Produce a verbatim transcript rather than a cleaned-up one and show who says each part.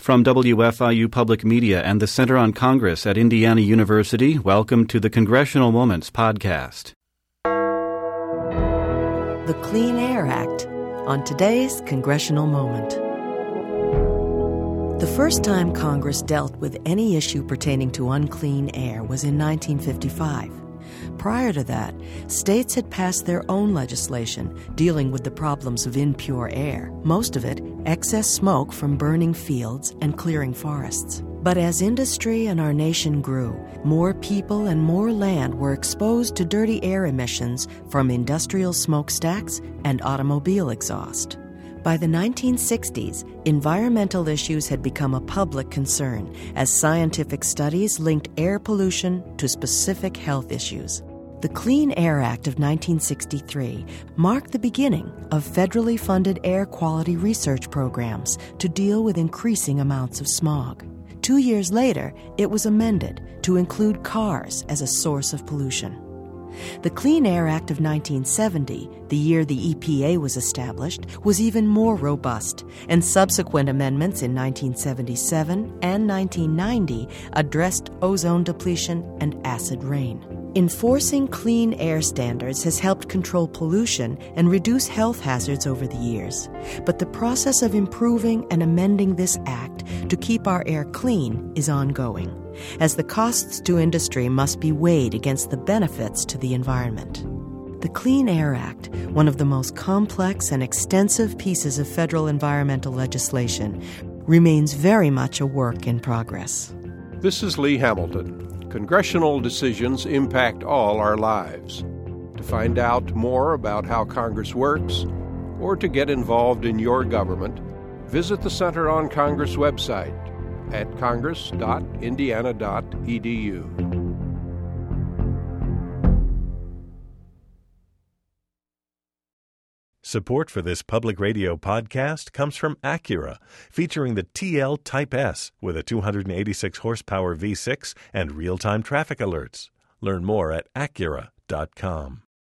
Speaker 1: From W F I U Public Media and the Center on Congress at Indiana University, welcome to the Congressional Moments podcast.
Speaker 2: The Clean Air Act on today's Congressional Moment. The first time Congress dealt with any issue pertaining to unclean air was in nineteen fifty-five. Prior to that, states had passed their own legislation dealing with the problems of impure air, most of it excess smoke from burning fields and clearing forests. But as industry and our nation grew, more people and more land were exposed to dirty air emissions from industrial smokestacks and automobile exhaust. By the nineteen sixties, environmental issues had become a public concern as scientific studies linked air pollution to specific health issues. The Clean Air Act of nineteen sixty-three marked the beginning of federally funded air quality research programs to deal with increasing amounts of smog. Two years later, it was amended to include cars as a source of pollution. The Clean Air Act of nineteen seventy, the year the E P A was established, was even more robust, and subsequent amendments in nineteen seventy-seven and nineteen ninety addressed ozone depletion and acid rain. Enforcing clean air standards has helped control pollution and reduce health hazards over the years. But the process of improving and amending this act to keep our air clean is ongoing, as the costs to industry must be weighed against the benefits to the environment. The Clean Air Act, one of the most complex and extensive pieces of federal environmental legislation, remains very much a work in progress.
Speaker 3: This is Lee Hamilton. Congressional decisions impact all our lives. To find out more about how Congress works, or to get involved in your government, visit the Center on Congress website at congress dot indiana dot e d u.
Speaker 4: Support for this public radio podcast comes from Acura, featuring the T L Type S with a two hundred eighty-six horsepower V six and real-time traffic alerts. Learn more at acura dot com.